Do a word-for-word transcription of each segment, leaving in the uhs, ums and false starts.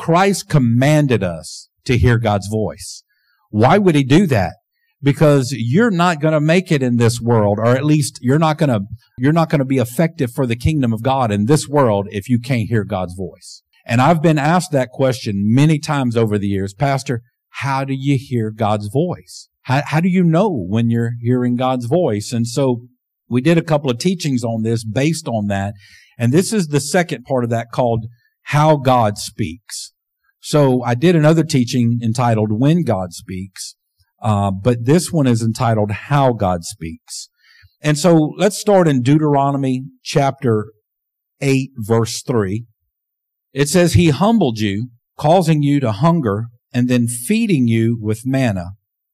Christ commanded us to hear God's voice. Why would he do that? Because you're not going to make it in this world, or at least you're not going to, you're not going to be effective for the kingdom of God in this world if you can't hear God's voice. And I've been asked that question many times over the years. Pastor, how do you hear God's voice? How, how do you know when you're hearing God's voice? And so we did a couple of teachings on this based on that. And this is the second part of that, called How God Speaks. So I did another teaching entitled When God Speaks. Uh, but this one is entitled How God Speaks. And so let's start in Deuteronomy chapter eight, verse three. It says, he humbled you, causing you to hunger, and then feeding you with manna,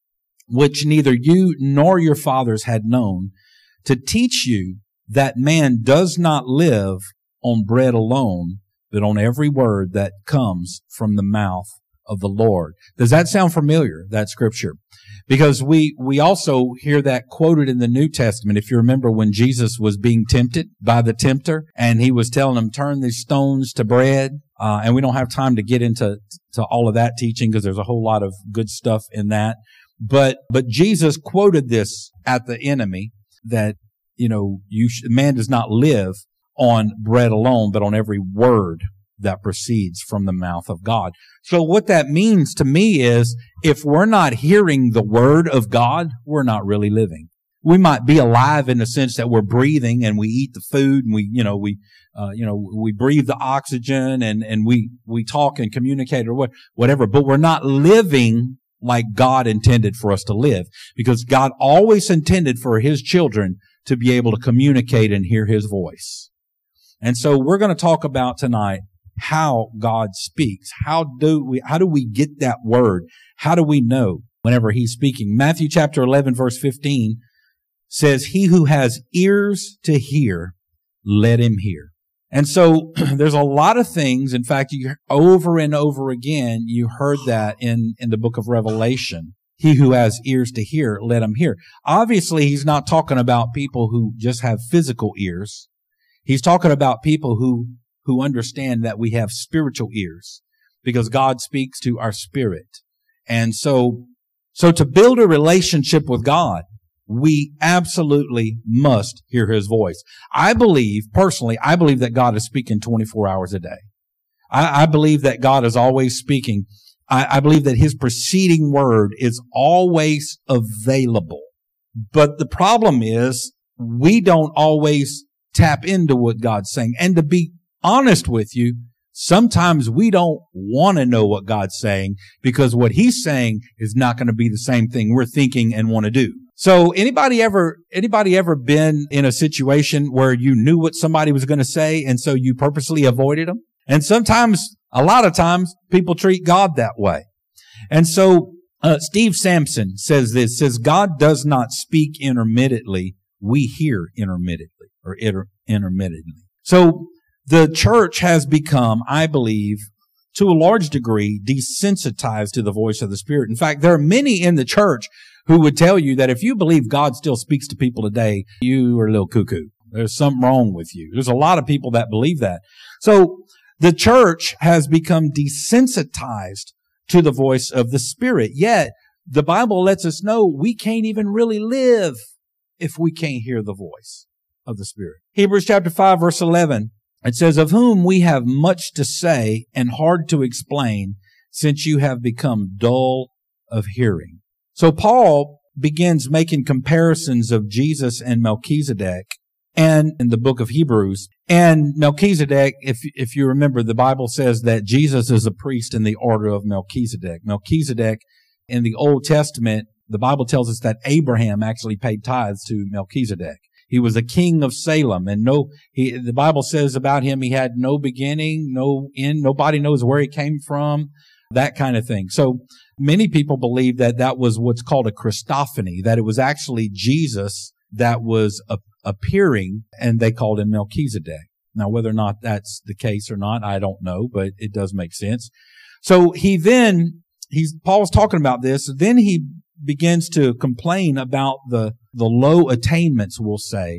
which neither you nor your fathers had known, to teach you that man does not live on bread alone, but on every word that comes from the mouth of the Lord. Does that sound familiar, that scripture? Because we, we also hear that quoted in the New Testament. If you remember when Jesus was being tempted by the tempter and he was telling him, turn these stones to bread. Uh, and we don't have time to get into to all of that teaching because there's a whole lot of good stuff in that. But, but Jesus quoted this at the enemy that, you know, you sh- man does not live on bread alone, but on every word that proceeds from the mouth of God. So what that means to me is, if we're not hearing the word of God, we're not really living. We might be alive in the sense that we're breathing and we eat the food and we, you know, we, uh, you know, we breathe the oxygen and, and we, we talk and communicate or what, whatever, but we're not living like God intended for us to live, because God always intended for his children to be able to communicate and hear his voice. And so we're going to talk about tonight how God speaks. How do we, how do we get that word? How do we know whenever he's speaking? Matthew chapter eleven, verse fifteen says, he who has ears to hear, let him hear. And so there's a lot of things. In fact, you over and over again, you heard that in, in the book of Revelation. He who has ears to hear, let him hear. Obviously, he's not talking about people who just have physical ears. He's talking about people who who understand that we have spiritual ears, because God speaks to our spirit. And so, so to build a relationship with God, we absolutely must hear his voice. I believe, personally, I believe that God is speaking twenty-four hours a day. I, I believe that God is always speaking. I, I believe that his preceding word is always available. But the problem is, we don't always tap into what God's saying. And to be honest with you, sometimes we don't want to know what God's saying, because what he's saying is not going to be the same thing we're thinking and want to do. So anybody ever, anybody ever been in a situation where you knew what somebody was going to say and so you purposely avoided them? And sometimes, a lot of times, people treat God that way. And so uh, Steve Sampson says this, says, God does not speak intermittently. We hear intermittently or inter- intermittently. So the church has become, I believe, to a large degree, desensitized to the voice of the Spirit. In fact, there are many in the church who would tell you that if you believe God still speaks to people today, you are a little cuckoo. There's something wrong with you. There's a lot of people that believe that. So the church has become desensitized to the voice of the Spirit. Yet the Bible lets us know we can't even really live if we can't hear the voice of the Spirit. Hebrews chapter five, verse eleven. It says, of whom we have much to say and hard to explain, since you have become dull of hearing. So Paul begins making comparisons of Jesus and Melchizedek, and in the book of Hebrews. And Melchizedek, if if you remember, the Bible says that Jesus is a priest in the order of Melchizedek. Melchizedek, in the Old Testament, the Bible tells us that Abraham actually paid tithes to Melchizedek. He was a king of Salem, and no, he, the Bible says about him, he had no beginning, no end, nobody knows where he came from, that kind of thing. So many people believe that that was what's called a Christophany, that it was actually Jesus that was a, appearing, and they called him Melchizedek. Now, whether or not that's the case or not, I don't know, but it does make sense. So he then, he's, Paul's talking about this, then he begins to complain about the, the low attainments, we'll say,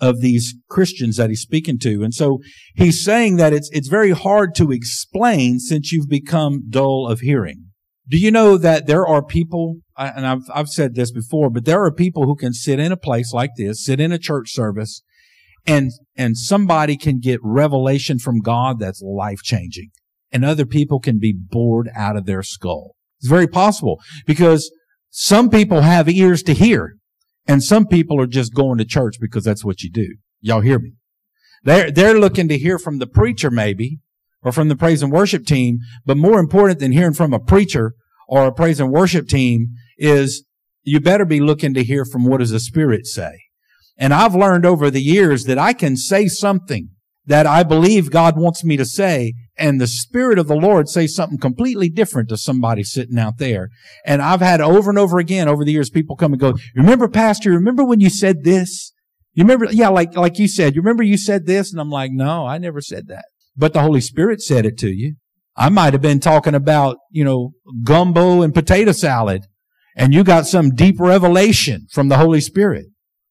of these Christians that he's speaking to. And so he's saying that it's, it's very hard to explain since you've become dull of hearing. Do you know that there are people, and I've, I've said this before, but there are people who can sit in a place like this, sit in a church service, and, and somebody can get revelation from God that's life-changing. And other people can be bored out of their skull. It's very possible because some people have ears to hear. And some people are just going to church because that's what you do. Y'all hear me? They're, they're looking to hear from the preacher maybe, or from the praise and worship team. But more important than hearing from a preacher or a praise and worship team is you better be looking to hear from what does the Spirit say. And I've learned over the years that I can say something that I believe God wants me to say, and the Spirit of the Lord say something completely different to somebody sitting out there. And I've had over and over again over the years people come and go, remember, Pastor, remember when you said this? You remember, yeah, like, like you said, you remember you said this? And I'm like, no, I never said that. But the Holy Spirit said it to you. I might have been talking about, you know, gumbo and potato salad, and you got some deep revelation from the Holy Spirit.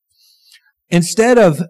Instead of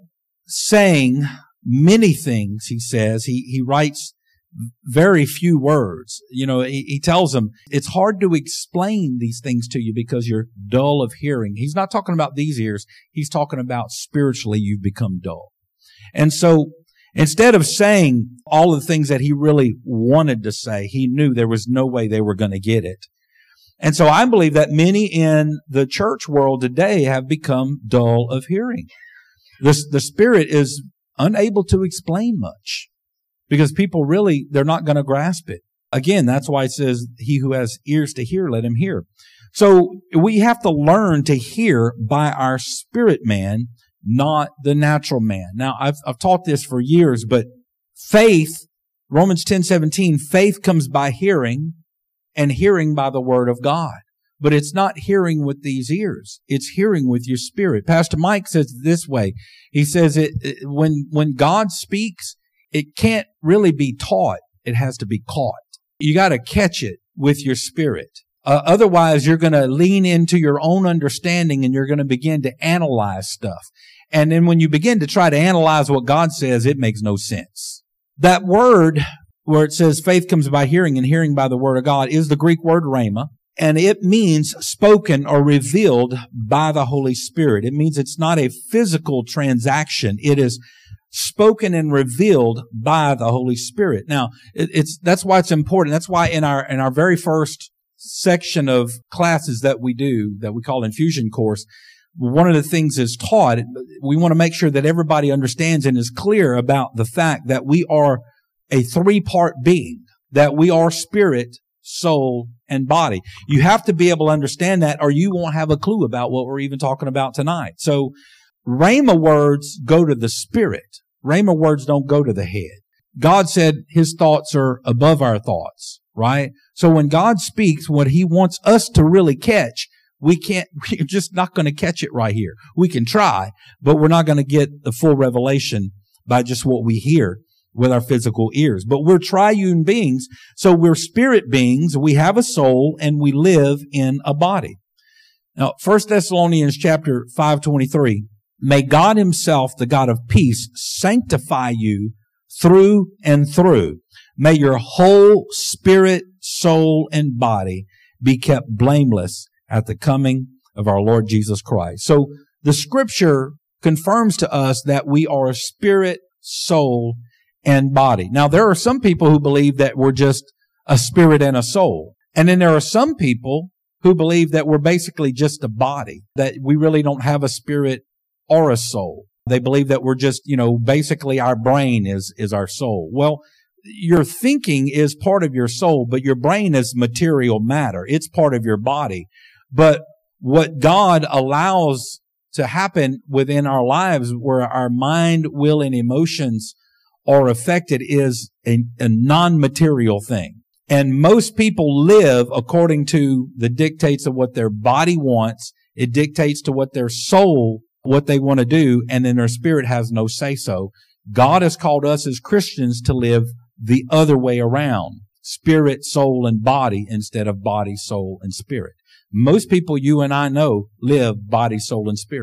saying many things, he says, he, he writes very few words. You know, he, he tells them it's hard to explain these things to you because you're dull of hearing. He's not talking about these ears. He's talking about spiritually you've become dull. And so instead of saying all the things that he really wanted to say, he knew there was no way they were going to get it. And so I believe that many in the church world today have become dull of hearing. The, the Spirit is unable to explain much because people really, they're not going to grasp it. Again, that's why it says, he who has ears to hear, let him hear. So we have to learn to hear by our spirit man, not the natural man. Now, I've, I've taught this for years, but faith, Romans ten seventeen, faith comes by hearing, and hearing by the word of God. But it's not hearing with these ears. It's hearing with your spirit. Pastor Mike says it this way. He says it, it when, when God speaks, it can't really be taught. It has to be caught. You got to catch it with your spirit. Uh, otherwise, you're going to lean into your own understanding and you're going to begin to analyze stuff. And then when you begin to try to analyze what God says, it makes no sense. That word where it says faith comes by hearing and hearing by the word of God is the Greek word rhema. And it means spoken or revealed by the Holy Spirit. It means it's not a physical transaction. It is spoken and revealed by the Holy Spirit. Now, it, it's, that's why it's important. That's why in our, in our very first section of classes that we do, that we call infusion course, one of the things is taught, we want to make sure that everybody understands and is clear about the fact that we are a three-part being, that we are spirit, soul, and body. You have to be able to understand that or you won't have a clue about what we're even talking about tonight. So, Rhema words go to the spirit. Rhema words don't go to the head. God said his thoughts are above our thoughts, right? So when God speaks, what he wants us to really catch, we can't, we're just not going to catch it right here. We can try, but we're not going to get the full revelation by just what we hear with our physical ears. But we're triune beings, so we're spirit beings. We have a soul and we live in a body. Now, First Thessalonians chapter five twenty-three, may God himself, the God of peace, sanctify you through and through. May your whole spirit, soul, and body be kept blameless at the coming of our Lord Jesus Christ. So the scripture confirms to us that we are a spirit, soul, and body. Now, there are some people who believe that we're just a spirit and a soul. And then there are some people who believe that we're basically just a body, that we really don't have a spirit or a soul. They believe that we're just, you know, basically our brain is, is our soul. Well, your thinking is part of your soul, but your brain is material matter. It's part of your body. But what God allows to happen within our lives where our mind, will, and emotions are affected is a, a non-material thing. And most people live according to the dictates of what their body wants. It dictates to what their soul, what they want to do, and then their spirit has no say-so. God has called us as Christians to live the other way around. Spirit, soul, and body instead of body, soul, and spirit. Most people you and I know live body, soul, and spirit.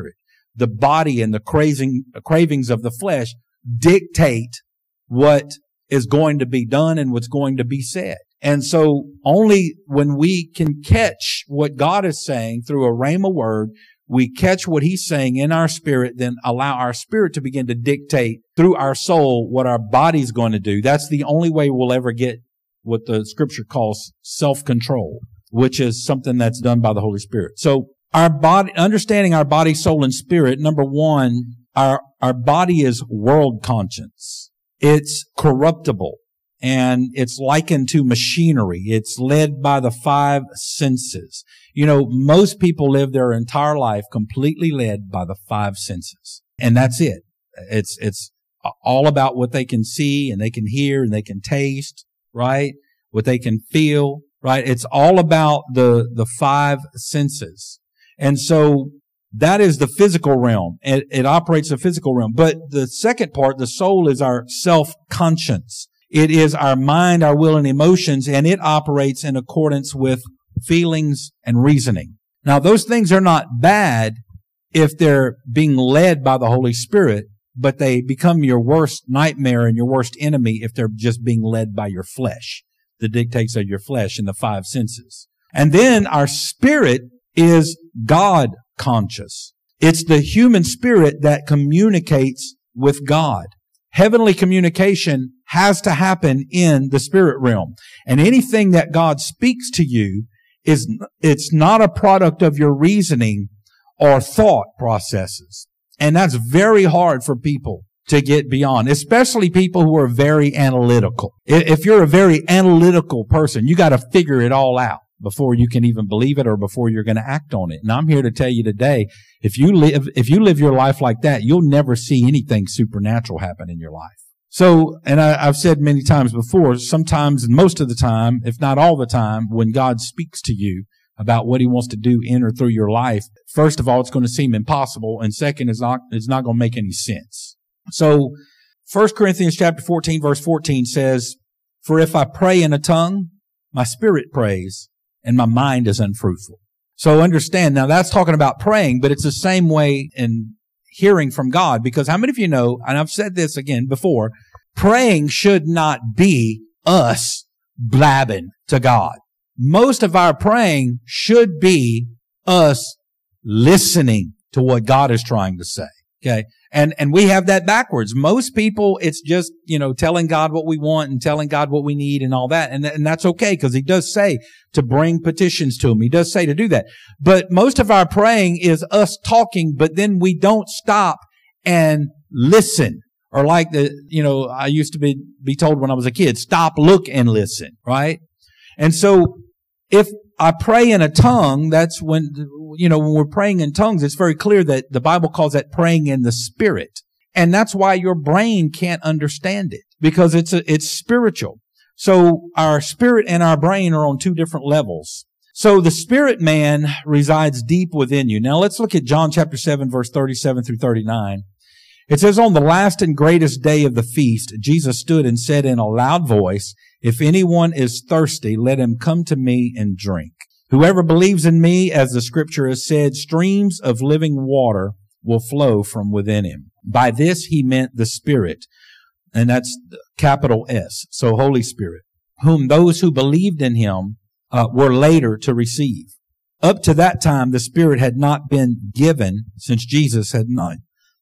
the body and the craving, cravings of the flesh dictate what is going to be done and what's going to be said. And so only when we can catch what God is saying through a rhema word, we catch what he's saying in our spirit, then allow our spirit to begin to dictate through our soul what our body's going to do. That's the only way we'll ever get what the scripture calls self-control, which is something that's done by the Holy Spirit. So our body, understanding our body, soul, and spirit, number one, our, our body is world conscience. It's corruptible. And it's likened to machinery. It's led by the five senses. You know, most people live their entire life completely led by the five senses. And that's it. It's, it's all about what they can see and they can hear and they can taste, right? What they can feel, right? It's all about the, the five senses. And so that is the physical realm. It, it operates the physical realm. But the second part, the soul, is our self-conscience. It is our mind, our will, and emotions, and it operates in accordance with feelings and reasoning. Now, those things are not bad if they're being led by the Holy Spirit, but they become your worst nightmare and your worst enemy if they're just being led by your flesh, the dictates of your flesh and the five senses. And then our spirit is God conscious. It's the human spirit that communicates with God. Heavenly communication has to happen in the spirit realm. And anything that God speaks to you is, it's not a product of your reasoning or thought processes. And that's very hard for people to get beyond, especially people who are very analytical. If you're a very analytical person, you got to figure it all out before you can even believe it or before you're going to act on it. And I'm here to tell you today, if you live, if you live your life like that, you'll never see anything supernatural happen in your life. So, and I, I've said many times before, sometimes and most of the time, if not all the time, when God speaks to you about what he wants to do in or through your life, first of all, it's going to seem impossible. And second, it's not, it's not going to make any sense. So First Corinthians chapter fourteen, verse fourteen says, "For if I pray in a tongue, my spirit prays, and my mind is unfruitful." So understand, now that's talking about praying, but it's the same way in hearing from God, because how many of you know, and I've said this again before, praying should not be us blabbing to God. Most of our praying should be us listening to what God is trying to say. Okay. And, and we have that backwards. Most people, it's just, you know, telling God what we want and telling God what we need and all that. And, and that's okay, because he does say to bring petitions to him. He does say to do that. But most of our praying is us talking, but then we don't stop and listen. Or like the, you know, I used to be, be told when I was a kid, stop, look, and listen, right? And so if I pray in a tongue, that's when, you know, when we're praying in tongues, it's very clear that the Bible calls that praying in the Spirit. And that's why your brain can't understand it, because it's a, it's spiritual. So our spirit and our brain are on two different levels. So the spirit man resides deep within you. Now let's look at John chapter seven, verse thirty-seven through thirty-nine. It says, "On the last and greatest day of the feast, Jesus stood and said in a loud voice, 'If anyone is thirsty, let him come to me and drink. Whoever believes in me, as the scripture has said, streams of living water will flow from within him.' By this he meant the Spirit," and that's capital S, so Holy Spirit, "whom those who believed in him uh, were later to receive. Up to that time, the Spirit had not been given, since Jesus had not,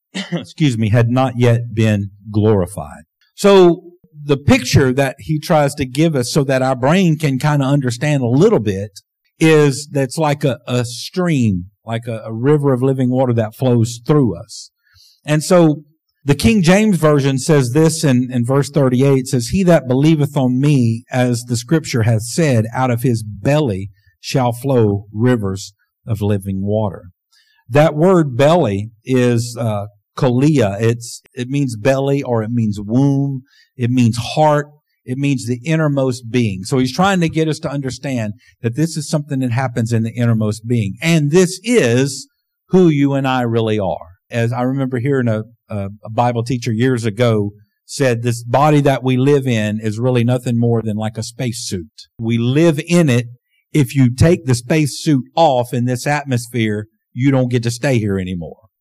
excuse me, had not yet been glorified." So the picture that he tries to give us so that our brain can kind of understand a little bit is that's like a, a stream, like a, a river of living water that flows through us. And so the King James Version says this in, in verse thirty-eight, says, "He that believeth on me, as the scripture hath said, out of his belly shall flow rivers of living water." That word belly is uh, kolia. It's, it means belly, or it means womb. It means heart. It means the innermost being. So he's trying to get us to understand that this is something that happens in the innermost being. And this is who you and I really are. As I remember hearing a, a, a Bible teacher years ago said, this body that we live in is really nothing more than like a spacesuit. We live in it. If you take the spacesuit off in this atmosphere, you don't get to stay here anymore.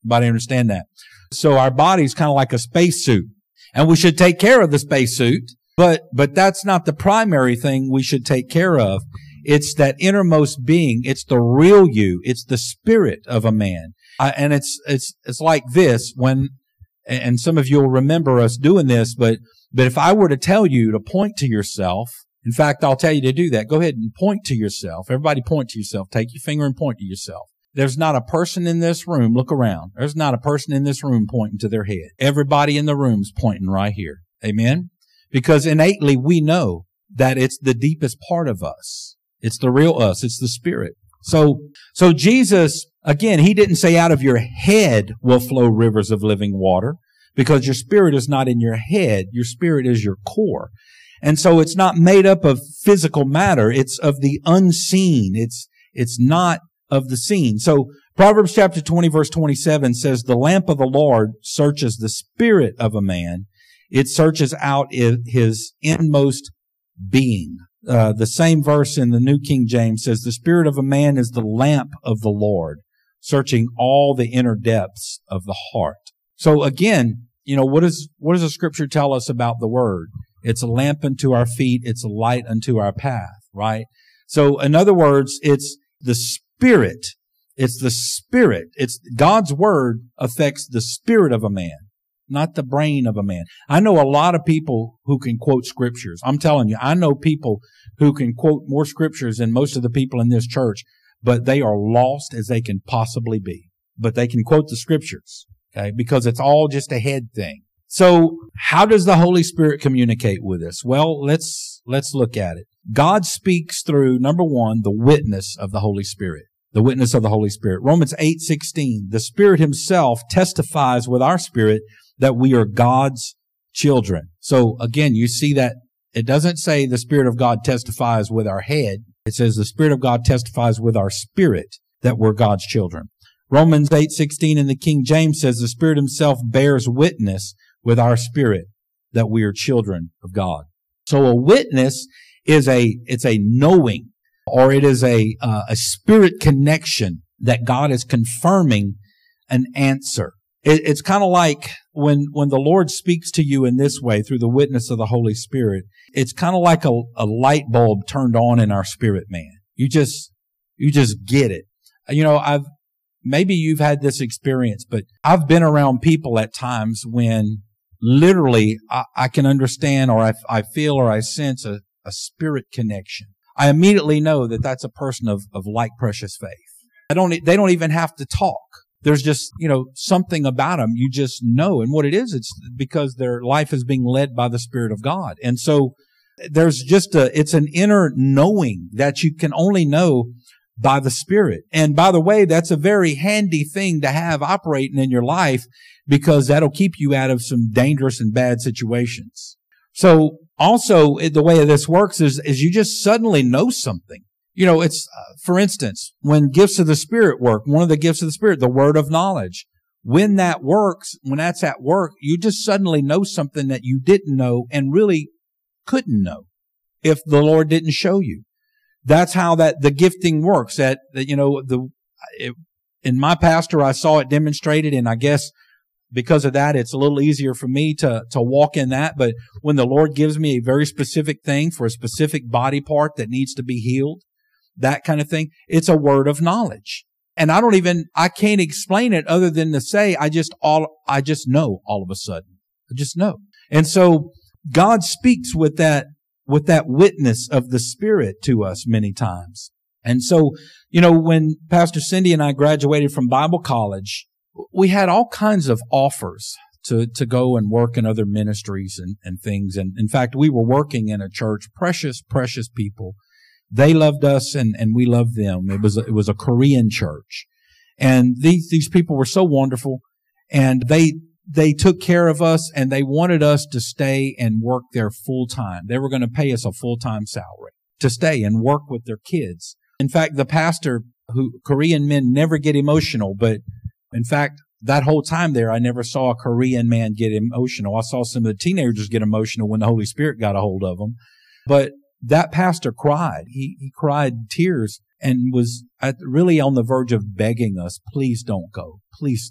Everybody understand that? So our body's kind of like a spacesuit, and we should take care of the spacesuit, but, but that's not the primary thing we should take care of. It's that innermost being. It's the real you. It's the spirit of a man. Uh, and it's, it's, it's like this when, and some of you will remember us doing this, but, but if I were to tell you to point to yourself, in fact, I'll tell you to do that. Go ahead and point to yourself. Everybody point to yourself. Take your finger and point to yourself. There's not a person in this room. Look around. There's not a person in this room pointing to their head. Everybody in the room's pointing right here. Amen? Because innately we know that it's the deepest part of us. It's the real us. It's the spirit. So, so Jesus, again, he didn't say out of your head will flow rivers of living water, because your spirit is not in your head. Your spirit is your core. And so it's not made up of physical matter. It's of the unseen. It's, it's not of the seen. So Proverbs chapter twenty verse twenty-seven says, the lamp of the Lord searches the spirit of a man. It searches out his inmost being. Uh, the same verse in the New King James says, the spirit of a man is the lamp of the Lord, searching all the inner depths of the heart. So again, you know, what is, what does the scripture tell us about the word? It's a lamp unto our feet. It's a light unto our path, right? So in other words, it's the spirit. It's the spirit. It's God's word affects the spirit of a man, not the brain of a man. I know a lot of people who can quote scriptures. I'm telling you, I know people who can quote more scriptures than most of the people in this church, but they are lost as they can possibly be. But they can quote the scriptures, okay, because it's all just a head thing. So how does the Holy Spirit communicate with us? Well, let's, let's look at it. God speaks through, number one, the witness of the Holy Spirit. The witness of the Holy Spirit. Romans eight sixteen. The Spirit himself testifies with our spirit that we are God's children. So again, you see that it doesn't say the Spirit of God testifies with our head. It says the Spirit of God testifies with our spirit that we're God's children. Romans eight sixteen in the King James says the Spirit himself bears witness with our spirit that we are children of God. So a witness is a, it's a knowing, or it is a, uh, a spirit connection that God is confirming an answer. It, it's kind of like when, when the Lord speaks to you in this way through the witness of the Holy Spirit, it's kind of like a, a light bulb turned on in our spirit, man. You just, you just get it. You know, I've, maybe you've had this experience, but I've been around people at times when literally I, I can understand, or I, I feel, or I sense a, a spirit connection. I immediately know that that's a person of, of like precious faith. I don't, they don't even have to talk. There's just, you know, something about them you just know. And what it is, it's because their life is being led by the Spirit of God. And so there's just a, it's an inner knowing that you can only know by the Spirit. And by the way, that's a very handy thing to have operating in your life, because that'll keep you out of some dangerous and bad situations. So also, the way this works is, is you just suddenly know something. You know, it's, uh, for instance, when gifts of the Spirit work, one of the gifts of the Spirit, the word of knowledge, when that works, when that's at work, you just suddenly know something that you didn't know and really couldn't know if the Lord didn't show you. That's how that the gifting works. That, that you know, the it, in my pastor, I saw it demonstrated, and I guess because of that, it's a little easier for me to, to walk in that. But when the Lord gives me a very specific thing for a specific body part that needs to be healed, that kind of thing, it's a word of knowledge. And I don't even, I can't explain it other than to say, I just all, I just know all of a sudden. I just know. And so God speaks with that, with that witness of the Spirit to us many times. And so, you know, when Pastor Cindy and I graduated from Bible college, we had all kinds of offers to, to go and work in other ministries and, and things. And in fact, we were working in a church, precious, precious people. They loved us and, and we loved them. It was, a, it was a Korean church. And these, these people were so wonderful, and they, they took care of us, and they wanted us to stay and work there full time. They were going to pay us a full-time salary to stay and work with their kids. In fact, the pastor, who Korean men never get emotional, but in fact, that whole time there, I never saw a Korean man get emotional. I saw some of the teenagers get emotional when the Holy Spirit got a hold of them. But that pastor cried. He, he cried tears and was at, really on the verge of begging us, please don't go. Please stay.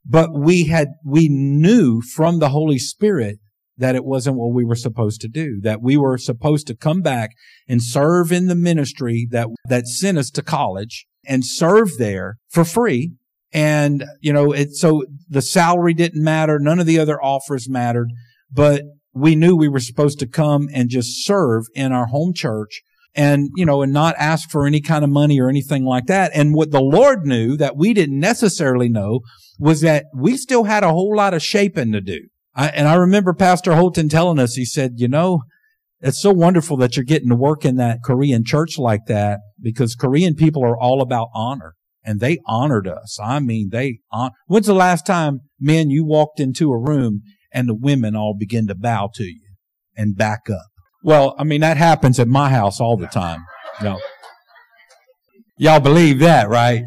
But we had, we knew from the Holy Spirit that it wasn't what we were supposed to do, that we were supposed to come back and serve in the ministry that, that sent us to college and serve there for free. And, you know, it, so the salary didn't matter. None of the other offers mattered, but we knew we were supposed to come and just serve in our home church and, you know, and not ask for any kind of money or anything like that. And what the Lord knew that we didn't necessarily know was that we still had a whole lot of shaping to do. I, and I remember Pastor Holton telling us, he said, you know, it's so wonderful that you're getting to work in that Korean church like that, because Korean people are all about honor, and they honored us. I mean, they, on- when's the last time, men, you walked into a room and the women all begin to bow to you and back up? Well, I mean, that happens at my house all the time. You know. Y'all believe that, right?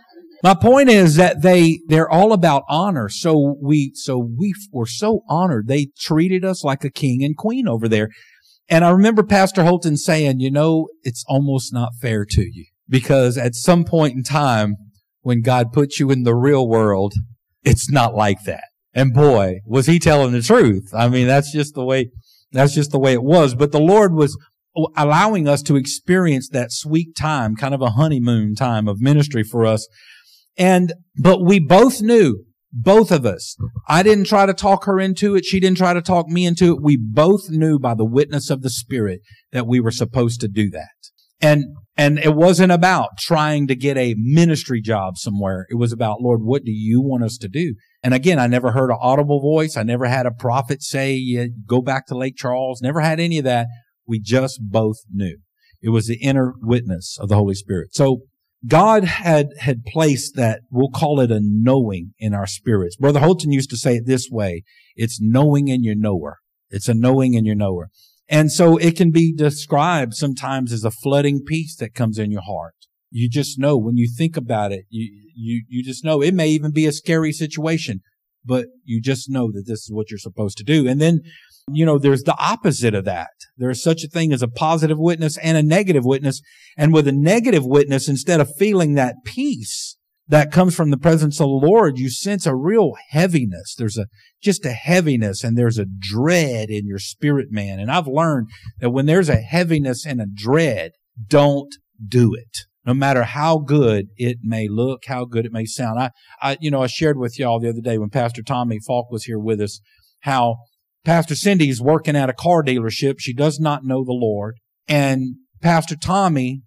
My point is that they, they're all about honor. So we, so we were so honored. They treated us like a king and queen over there. And I remember Pastor Holton saying, you know, it's almost not fair to you, because at some point in time, when God puts you in the real world, it's not like that. And boy, was he telling the truth. I mean, that's just the way, that's just the way it was. But the Lord was allowing us to experience that sweet time, kind of a honeymoon time of ministry for us. And, but we both knew, both of us, I didn't try to talk her into it. She didn't try to talk me into it. We both knew by the witness of the Spirit that we were supposed to do that. And, and it wasn't about trying to get a ministry job somewhere. It was about, Lord, what do you want us to do? And again, I never heard an audible voice. I never had a prophet say, yeah, go back to Lake Charles. Never had any of that. We just both knew. It was the inner witness of the Holy Spirit. So God had, had placed that, we'll call it a knowing in our spirits. Brother Holton used to say it this way. It's knowing in your knower. It's a knowing in your knower. And so it can be described sometimes as a flooding peace that comes in your heart. You just know when you think about it, you, you, you just know. It may even be a scary situation, but you just know that this is what you're supposed to do. And then, you know, there's the opposite of that. There's such a thing as a positive witness and a negative witness. And with a negative witness, instead of feeling that peace that comes from the presence of the Lord, you sense a real heaviness. There's a, just a heaviness, and there's a dread in your spirit, man. And I've learned that when there's a heaviness and a dread, don't do it. No matter how good it may look, how good it may sound. I, I, you know, I shared with y'all the other day when Pastor Tommy Falk was here with us, how Pastor Cindy is working at a car dealership. She does not know the Lord. And Pastor Tommy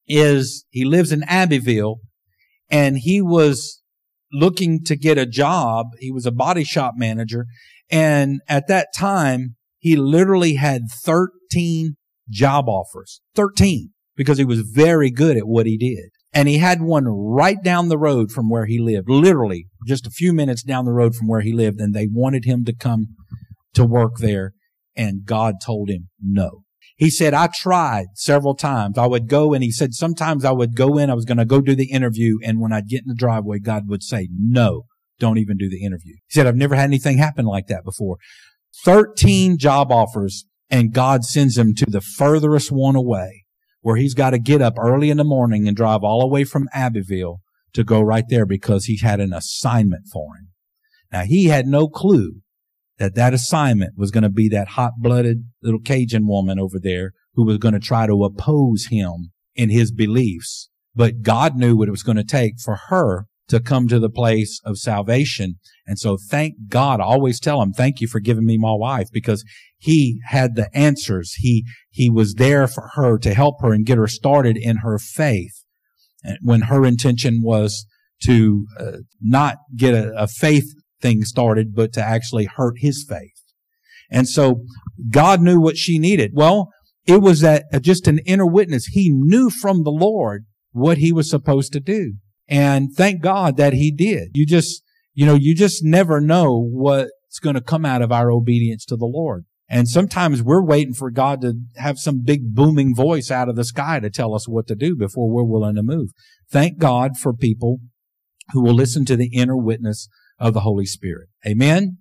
is, he lives in Abbeville, and he was looking to get a job. He was a body shop manager. And at that time, he literally had thirteen job offers. thirteen. Because he was very good at what he did. And he had one right down the road from where he lived, literally just a few minutes down the road from where he lived. And they wanted him to come to work there. And God told him no. He said, I tried several times. I would go, and he said, sometimes I would go in, I was going to go do the interview. And when I'd get in the driveway, God would say, no, don't even do the interview. He said, I've never had anything happen like that before. thirteen job offers, and God sends him to the furthest one away, where he's got to get up early in the morning and drive all the way from Abbeville to go right there because he had an assignment for him. Now, he had no clue that that assignment was going to be that hot-blooded little Cajun woman over there who was going to try to oppose him in his beliefs. But God knew what it was going to take for her to come to the place of salvation. And so thank God. I always tell him, thank you for giving me my wife, because he had the answers. He, he was there for her to help her and get her started in her faith. And when her intention was to uh, not get a, a faith thing started, but to actually hurt his faith. And so God knew what she needed. Well, it was that uh, just an inner witness. He knew from the Lord what he was supposed to do. And thank God that he did. You just, you know, you just never know what's going to come out of our obedience to the Lord. And sometimes we're waiting for God to have some big booming voice out of the sky to tell us what to do before we're willing to move. Thank God for people who will listen to the inner witness of the Holy Spirit. Amen?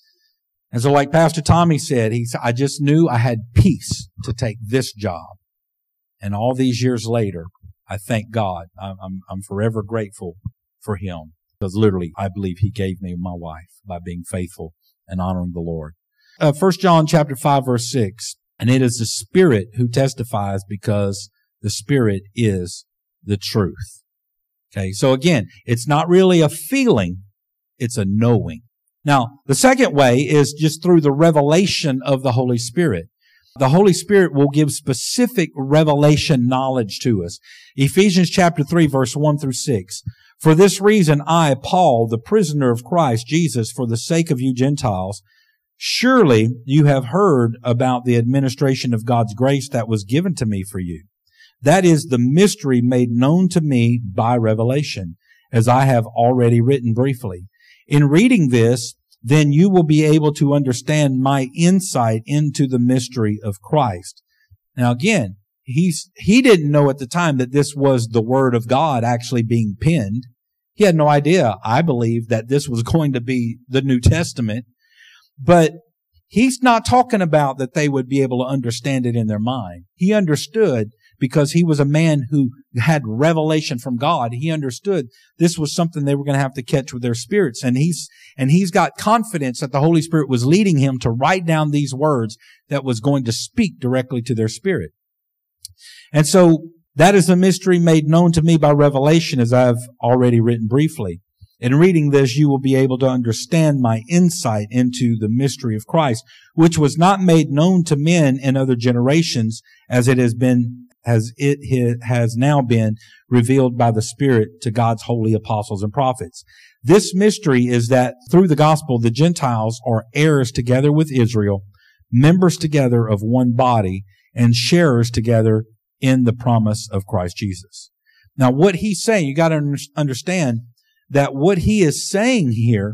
And so like Pastor Tommy said, he said, I just knew I had peace to take this job. And all these years later, I thank God. I'm, I'm forever grateful for him. Because literally, I believe he gave me my wife by being faithful and honoring the Lord. Uh, First John chapter five, verse six. And it is the Spirit who testifies, because the Spirit is the truth. Okay. So again, it's not really a feeling. It's a knowing. Now, the second way is just through the revelation of the Holy Spirit. The Holy Spirit will give specific revelation knowledge to us. Ephesians chapter three, verse one through six. For this reason, I, Paul, the prisoner of Christ Jesus, for the sake of you Gentiles, surely you have heard about the administration of God's grace that was given to me for you. That is the mystery made known to me by revelation, as I have already written briefly. In reading this, then you will be able to understand my insight into the mystery of Christ. Now again, he's, he didn't know at the time that this was the Word of God actually being penned. He had no idea, I believe, that this was going to be the New Testament. But he's not talking about that they would be able to understand it in their mind. He understood, because he was a man who had revelation from God. He understood this was something they were going to have to catch with their spirits. And he's, and he's got confidence that the Holy Spirit was leading him to write down these words that was going to speak directly to their spirit. And so that is a mystery made known to me by revelation, as I've already written briefly. In reading this, you will be able to understand my insight into the mystery of Christ, which was not made known to men in other generations, as it has been as it has now been revealed by the Spirit to God's holy apostles and prophets. This mystery is that through the gospel, the Gentiles are heirs together with Israel, members together of one body, and sharers together in the promise of Christ Jesus. Now, what he's saying, you got to understand that what he is saying here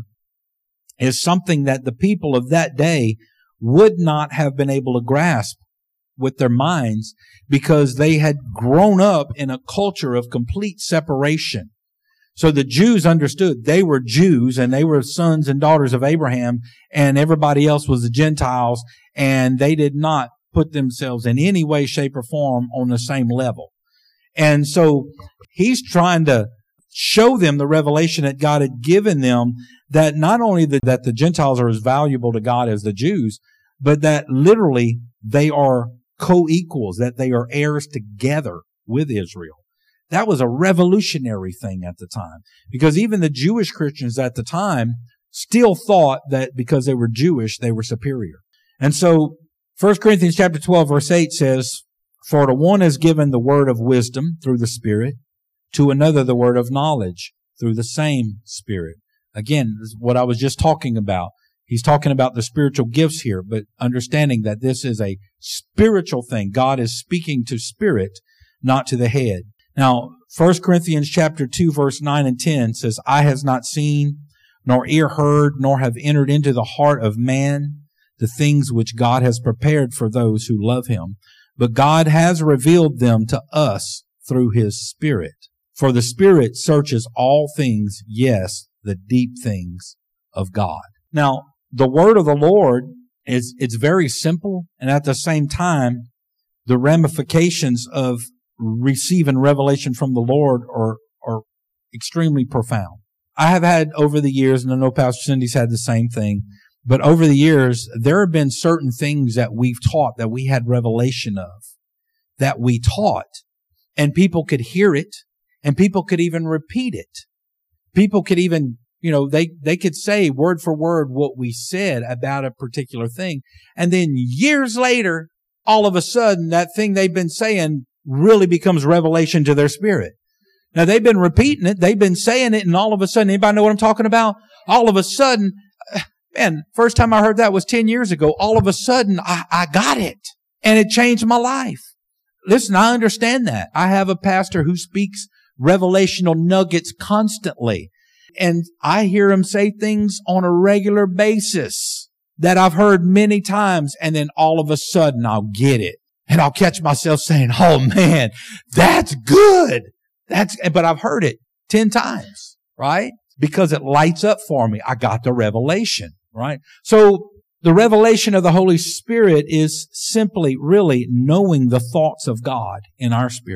is something that the people of that day would not have been able to grasp with their minds, because they had grown up in a culture of complete separation. So the Jews understood they were Jews and they were sons and daughters of Abraham, and everybody else was the Gentiles, and they did not put themselves in any way, shape, or form on the same level. And so he's trying to show them the revelation that God had given them, that not only the, that the Gentiles are as valuable to God as the Jews, but that literally they are co-equals, that they are heirs together with Israel. That was a revolutionary thing at the time, because even the Jewish Christians at the time still thought that because they were Jewish, they were superior. And so First Corinthians chapter twelve, verse eight says, for to one is given the word of wisdom through the Spirit, to another the word of knowledge through the same Spirit. Again, this is what I was just talking about. He's talking about the spiritual gifts here, but understanding that this is a spiritual thing. God is speaking to spirit, not to the head. Now, First Corinthians chapter two, verse nine and ten says, eye has not seen, nor ear heard, nor have entered into the heart of man the things which God has prepared for those who love him. But God has revealed them to us through his Spirit. For the Spirit searches all things, yes, the deep things of God. Now, the word of the Lord is, it's very simple, and at the same time, the ramifications of receiving revelation from the Lord are, are extremely profound. I have had over the years, and I know Pastor Cindy's had the same thing, but over the years, there have been certain things that we've taught that we had revelation of, that we taught, and people could hear it, and people could even repeat it. People could even You know, they, they could say word for word what we said about a particular thing. And then years later, all of a sudden, that thing they've been saying really becomes revelation to their spirit. Now, they've been repeating it. They've been saying it. And all of a sudden, anybody know what I'm talking about? All of a sudden, man, first time I heard that was ten years ago. All of a sudden, I, I got it. And it changed my life. Listen, I understand that. I have a pastor who speaks revelational nuggets constantly. And I hear him say things on a regular basis that I've heard many times. And then all of a sudden I'll get it. And I'll catch myself saying, oh man, that's good. That's, but I've heard it ten times, right? Because it lights up for me. I got the revelation, right? So the revelation of the Holy Spirit is simply really knowing the thoughts of God in our spirit.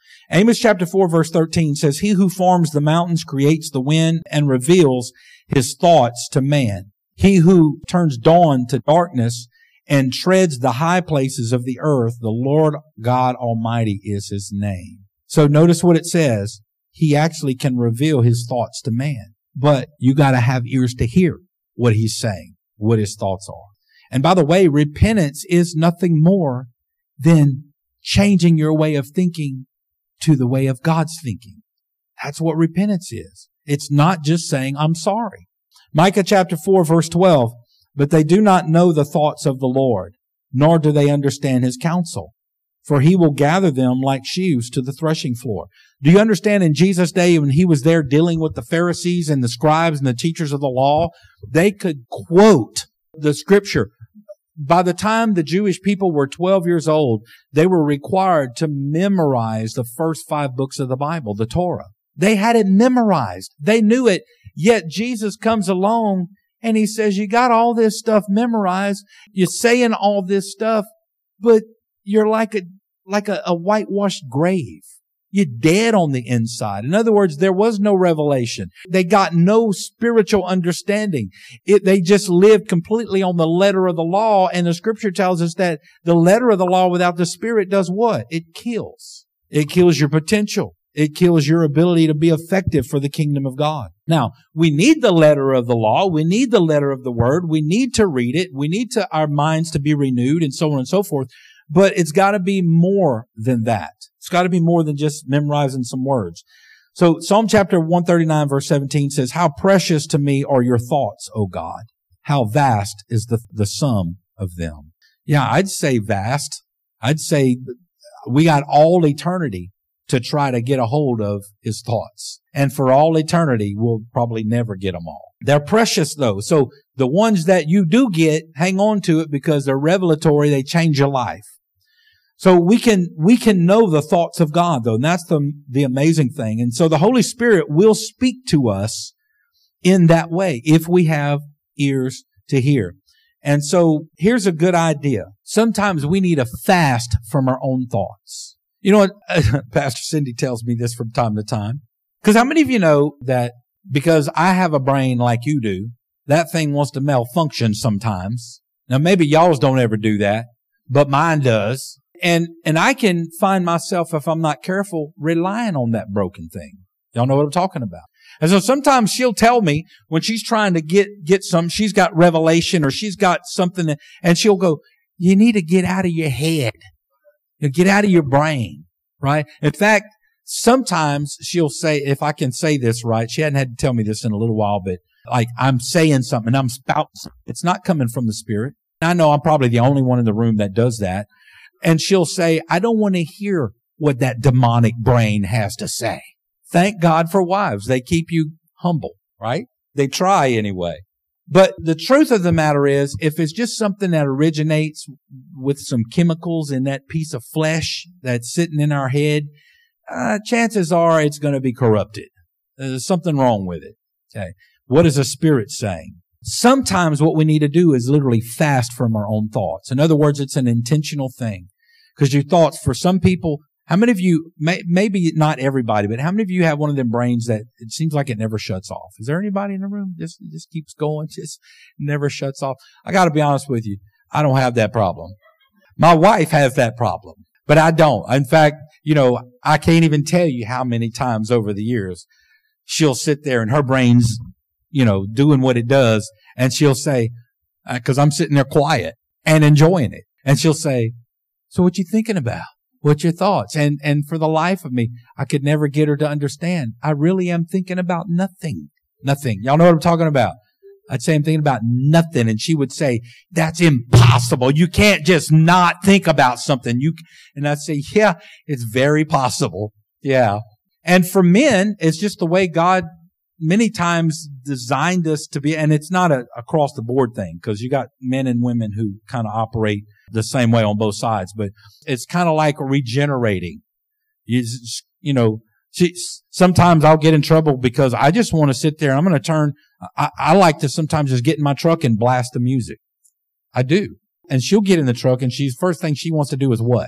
Amos chapter four verse thirteen says, he who forms the mountains creates the wind and reveals his thoughts to man. He who turns dawn to darkness and treads the high places of the earth, the Lord God Almighty is his name. So notice what it says. He actually can reveal his thoughts to man. But you got to have ears to hear what he's saying, what his thoughts are. And by the way, repentance is nothing more than changing your way of thinking to the way of God's thinking. That's what repentance is. It's not just saying, I'm sorry. Micah chapter four verse twelve, but they do not know the thoughts of the Lord, nor do they understand his counsel. For he will gather them like sheaves to the threshing floor. Do you understand in Jesus' day when he was there dealing with the Pharisees and the scribes and the teachers of the law, they could quote the scripture. By the time the Jewish people were twelve years old, they were required to memorize the first five books of the Bible, the Torah. They had it memorized. They knew it. Yet Jesus comes along and he says, you got all this stuff memorized. You're saying all this stuff, but you're like a, like a, a whitewashed grave. You're dead on the inside. In other words, there was no revelation. They got no spiritual understanding. It, they just lived completely on the letter of the law. And the scripture tells us that the letter of the law without the spirit does what? It kills. It kills your potential. It kills your ability to be effective for the kingdom of God. Now, we need the letter of the law. We need the letter of the word. We need to read it. We need to our minds to be renewed and so on and so forth. But it's got to be more than that. It's got to be more than just memorizing some words. So Psalm chapter one thirty-nine verse seventeen says, how precious to me are your thoughts, O God. How vast is the, the sum of them. Yeah, I'd say vast. I'd say we got all eternity to try to get a hold of his thoughts. And for all eternity, we'll probably never get them all. They're precious though. So the ones that you do get, hang on to it because they're revelatory. They change your life. So we can, we can know the thoughts of God though. And that's the, the amazing thing. And so the Holy Spirit will speak to us in that way if we have ears to hear. And so here's a good idea. Sometimes we need a fast from our own thoughts. You know what? Pastor Cindy tells me this from time to time. Because how many of you know that because I have a brain like you do, that thing wants to malfunction sometimes. Now, maybe y'all's don't ever do that, but mine does. And, and I can find myself, if I'm not careful, relying on that broken thing. Y'all know what I'm talking about. And so sometimes she'll tell me when she's trying to get, get some, she's got revelation or she's got something that, and she'll go, you need to get out of your head. You get out of your brain, right? In fact, sometimes she'll say, if I can say this right, she hadn't had to tell me this in a little while, but like I'm saying something and I'm spouting something. It's not coming from the Spirit. I know I'm probably the only one in the room that does that. And she'll say, I don't want to hear what that demonic brain has to say. Thank God for wives. They keep you humble, right? They try anyway. But the truth of the matter is, if it's just something that originates with some chemicals in that piece of flesh that's sitting in our head, uh, chances are it's going to be corrupted. There's something wrong with it. Okay. What is a spirit saying? Sometimes what we need to do is literally fast from our own thoughts. In other words, it's an intentional thing. Because your thoughts, for some people, how many of you, may, maybe not everybody, but how many of you have one of them brains that it seems like it never shuts off? Is there anybody in the room? Just, it just keeps going, just never shuts off. I got to be honest with you. I don't have that problem. My wife has that problem, but I don't. In fact, you know, I can't even tell you how many times over the years she'll sit there and her brain's, you know, doing what it does. And she'll say, uh, cause I'm sitting there quiet and enjoying it. And she'll say, so what you thinking about? What's your thoughts? And, and for the life of me, I could never get her to understand. I really am thinking about nothing. Nothing. Y'all know what I'm talking about. I'd say I'm thinking about nothing. And she would say, that's impossible. You can't just not think about something. You, and I'd say, yeah, it's very possible. Yeah. And for men, it's just the way God many times designed us to be. And it's not a across the board thing because you got men and women who kind of operate the same way on both sides, but it's kind of like regenerating. You, you know, sometimes I'll get in trouble because I just want to sit there and I'm going to turn. I, I like to sometimes just get in my truck and blast the music. I do. And she'll get in the truck and she's first thing she wants to do is what?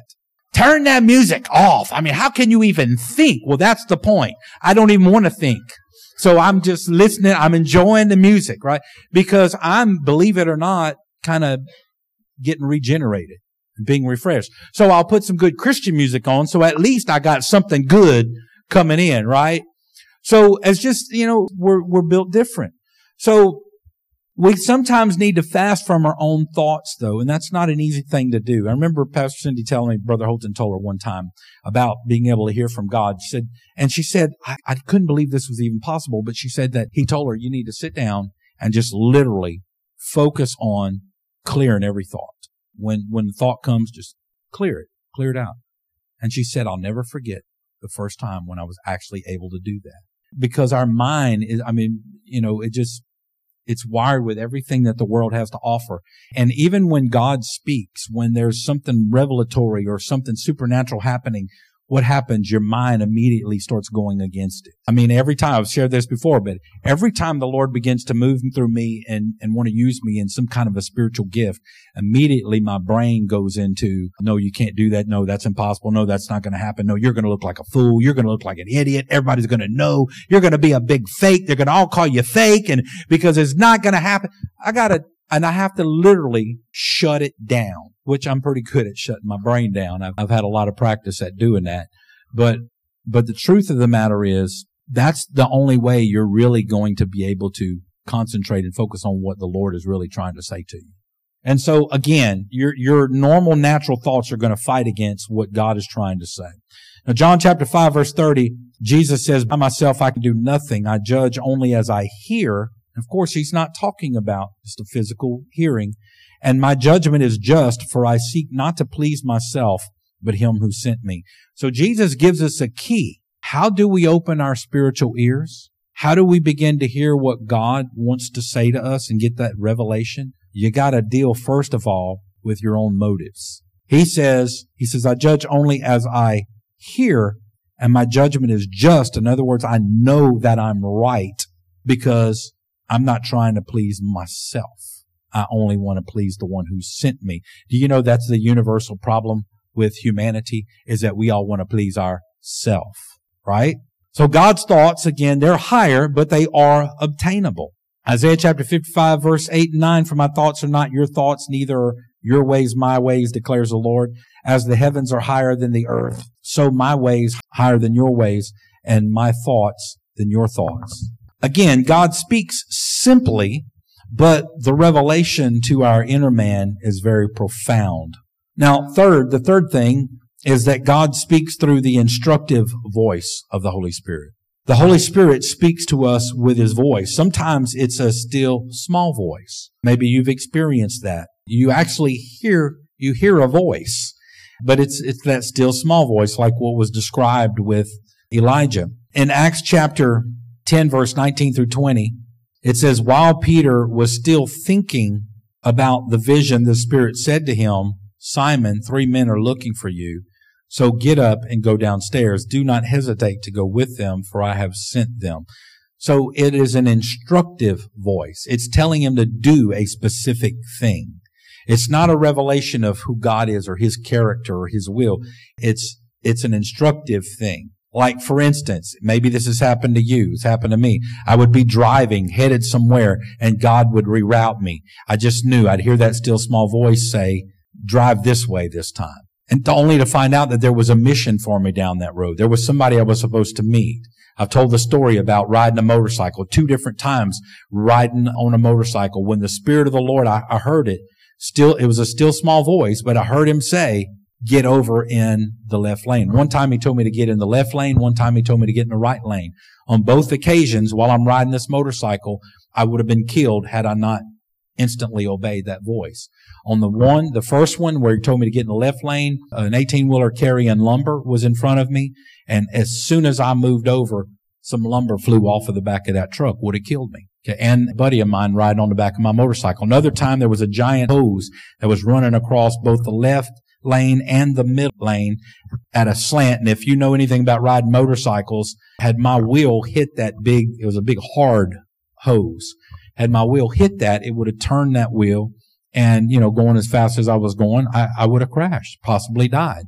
Turn that music off. I mean, how can you even think? Well, that's the point. I don't even want to think. So I'm just listening. I'm enjoying the music, right? Because I'm, believe it or not, kind of getting regenerated, being refreshed. So I'll put some good Christian music on. So at least I got something good coming in, right? So it's just, you know, we're, we're built different. So we sometimes need to fast from our own thoughts, though, and that's not an easy thing to do. I remember Pastor Cindy telling me, Brother Holton told her one time about being able to hear from God. She said, and she said, I, I couldn't believe this was even possible, but she said that he told her, you need to sit down and just literally focus on clearing every thought. When, when the thought comes, just clear it, clear it out. And she said, I'll never forget the first time when I was actually able to do that. Because our mind is, I mean, you know, it just, it's wired with everything that the world has to offer. And even when God speaks, when there's something revelatory or something supernatural happening, what happens? Your mind immediately starts going against it. I mean, every time, I've shared this before, but every time the Lord begins to move through me and, and want to use me in some kind of a spiritual gift, immediately my brain goes into, no, you can't do that. No, that's impossible. No, that's not going to happen. No, you're going to look like a fool. You're going to look like an idiot. Everybody's going to know. You're going to be a big fake. They're going to all call you fake, and because it's not going to happen. I got to, and I have to literally shut it down, which I'm pretty good at shutting my brain down. I've, I've had a lot of practice at doing that. But, but the truth of the matter is, that's the only way you're really going to be able to concentrate and focus on what the Lord is really trying to say to you. And so again, your, your normal natural thoughts are going to fight against what God is trying to say. Now, John chapter five, verse thirty, Jesus says, by myself I can do nothing. I judge only as I hear. Of course, he's not talking about just a physical hearing. And my judgment is just, for I seek not to please myself, but him who sent me. So Jesus gives us a key. How do we open our spiritual ears? How do we begin to hear what God wants to say to us and get that revelation? You got to deal, first of all, with your own motives. He says, he says, I judge only as I hear, and my judgment is just. In other words, I know that I'm right because I'm not trying to please myself. I only want to please the one who sent me. Do you know that's the universal problem with humanity, is that we all want to please ourself, right? So God's thoughts, again, they're higher, but they are obtainable. Isaiah chapter fifty-five, verse eight and nine, for my thoughts are not your thoughts, neither are your ways my ways, declares the Lord. As the heavens are higher than the earth, so my ways higher than your ways, and my thoughts than your thoughts. Again, God speaks simply, but the revelation to our inner man is very profound. Now, third, the third thing is that God speaks through the instructive voice of the Holy Spirit. The Holy Spirit speaks to us with his voice. Sometimes it's a still small voice. Maybe you've experienced that. You actually hear, you hear a voice, but it's, it's that still small voice, like what was described with Elijah. In Acts chapter ten, verse nineteen through twenty, it says, while Peter was still thinking about the vision, the Spirit said to him, Simon, three men are looking for you. So get up and go downstairs. Do not hesitate to go with them, for I have sent them. So it is an instructive voice. It's telling him to do a specific thing. It's not a revelation of who God is or his character or his will. It's, it's an instructive thing. Like, for instance, maybe this has happened to you. It's happened to me. I would be driving, headed somewhere, and God would reroute me. I just knew. I'd hear that still small voice say, drive this way this time. And to only to find out that there was a mission for me down that road. There was somebody I was supposed to meet. I've told the story about riding a motorcycle two different times, riding on a motorcycle. When the Spirit of the Lord, I, I heard it. Still, it was a still small voice, but I heard him say, get over in the left lane. One time he told me to get in the left lane. One time he told me to get in the right lane. On both occasions, while I'm riding this motorcycle, I would have been killed had I not instantly obeyed that voice. On the one, the first one where he told me to get in the left lane, an eighteen-wheeler carrying lumber was in front of me. And as soon as I moved over, some lumber flew off of the back of that truck, would have killed me. Okay, and a buddy of mine riding on the back of my motorcycle. Another time there was a giant hose that was running across both the left lane and the middle lane at a slant. And if you know anything about riding motorcycles, had my wheel hit that big, it was a big hard hose. Had my wheel hit that, it would have turned that wheel. And, you know, going as fast as I was going, I, I would have crashed, possibly died.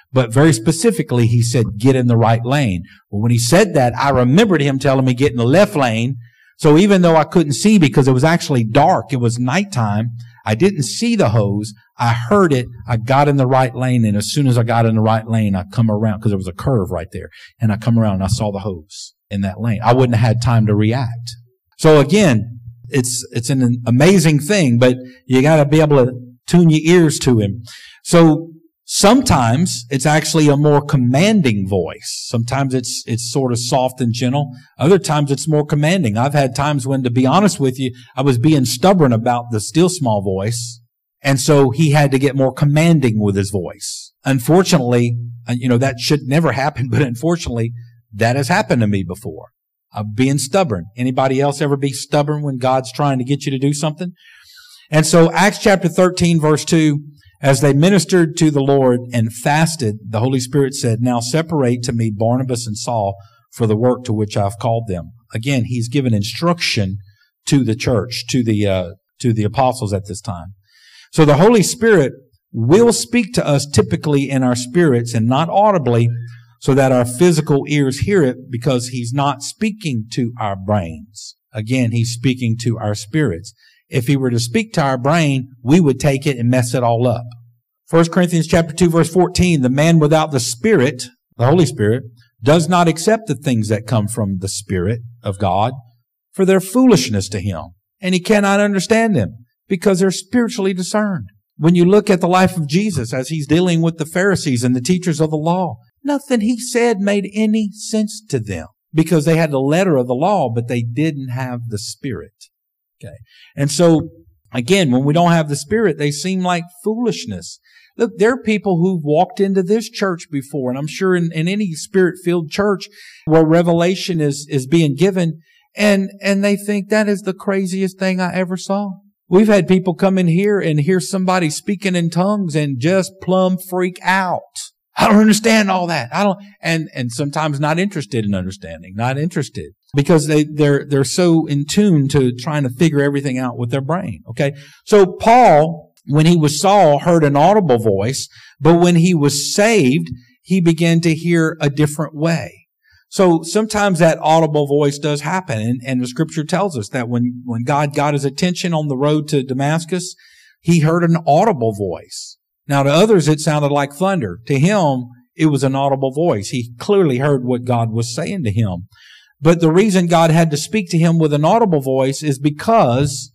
But very specifically, he said, get in the right lane. Well, when he said that, I remembered him telling me get in the left lane. So even though I couldn't see because it was actually dark, it was nighttime, I didn't see the hose. I heard it. I got in the right lane. And as soon as I got in the right lane, I come around because there was a curve right there. And I come around and I saw the hose in that lane. I wouldn't have had time to react. So again, it's, it's an amazing thing, but you got to be able to tune your ears to him. So sometimes it's actually a more commanding voice. Sometimes it's, it's sort of soft and gentle. Other times it's more commanding. I've had times when, to be honest with you, I was being stubborn about the still small voice. And so he had to get more commanding with his voice. Unfortunately, you know, that should never happen, but unfortunately, that has happened to me before. I'm being stubborn. Anybody else ever be stubborn when God's trying to get you to do something? And so Acts chapter thirteen, verse two, as they ministered to the Lord and fasted, the Holy Spirit said, now separate to me Barnabas and Saul for the work to which I've called them. Again, he's given instruction to the church, to the, uh, to the apostles at this time. So the Holy Spirit will speak to us typically in our spirits and not audibly, so that our physical ears hear it, because he's not speaking to our brains. Again, he's speaking to our spirits. If he were to speak to our brain, we would take it and mess it all up. First Corinthians chapter two, verse fourteen, the man without the Spirit, the Holy Spirit, does not accept the things that come from the Spirit of God, for they're foolishness to him, and he cannot understand them, because they're spiritually discerned. When you look at the life of Jesus as he's dealing with the Pharisees and the teachers of the law, nothing he said made any sense to them, because they had the letter of the law, but they didn't have the Spirit. Okay. And so, again, when we don't have the Spirit, they seem like foolishness. Look, there are people who've walked into this church before, and I'm sure in, in any Spirit-filled church where revelation is, is being given, and, and they think that is the craziest thing I ever saw. We've had people come in here and hear somebody speaking in tongues and just plumb freak out. I don't understand all that. I don't, and, and sometimes not interested in understanding, not interested, because they, they're, they're so in tune to trying to figure everything out with their brain. Okay. So Paul, when he was Saul, heard an audible voice, but when he was saved, he began to hear a different way. So sometimes that audible voice does happen. And, and the scripture tells us that when, when God got his attention on the road to Damascus, he heard an audible voice. Now, to others, it sounded like thunder. To him, it was an audible voice. He clearly heard what God was saying to him. But the reason God had to speak to him with an audible voice is because